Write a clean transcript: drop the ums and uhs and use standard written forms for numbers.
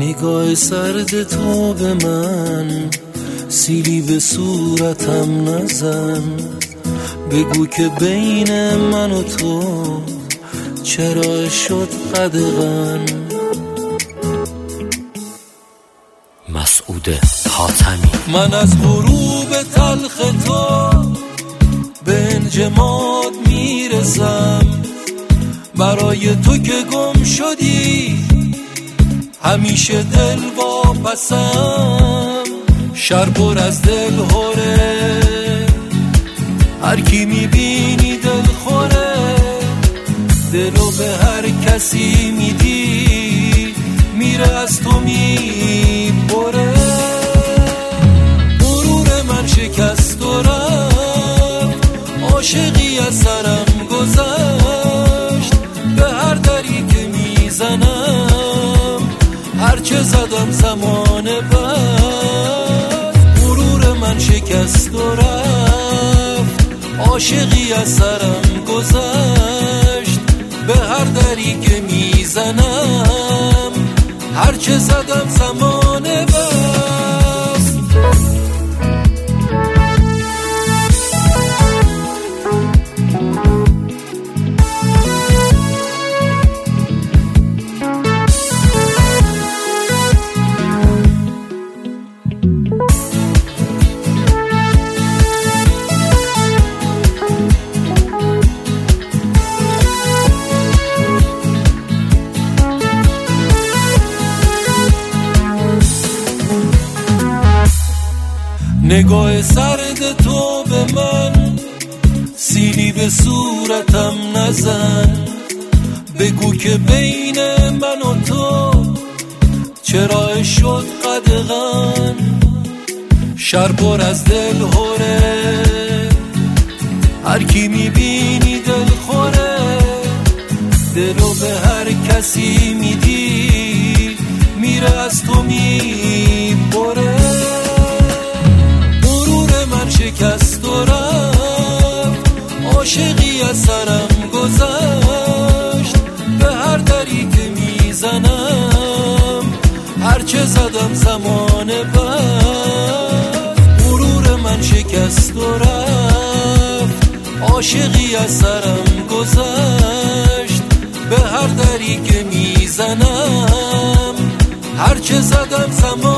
نگاه سرد تو به من، سیلی به صورتم نزن. بگو که بین من و تو چرا شد قدغن. مسعود حاتمی. من از غروب تلخ تو به انجماد میرسم، برای تو که گم شدی همیشه دل واپسم. شهر پر از دل هره، هر کی میبینی دل خوره. دلو به هر کسی میدی میره از تو میبره. غرور من شکست و رفت، عاشقی از سرم گذشت. به هر دری که میزنم هرچه زدم زمان بعد. غرور من شکست و رفت، عاشقی از سرم گذشت. به هر دری که میزنم هرچه زدم زمان بست. نگاه سرد تو به من، سیلی به صورتم نزن. بگو که بین من و تو چرا شد قدغن. شهر پر از دل هره، هر کی میبینی دل خوره. دلو به هر کسی میدی میره از تو میبره. شکست و رفت، عاشقی از سرم گذشت. به هر دری که میزنم هرچه زدم زمان بعد. غرور من شکست و رفت، عاشقی از سرم گذشت. به هر دری که میزنم هرچه زدم زمان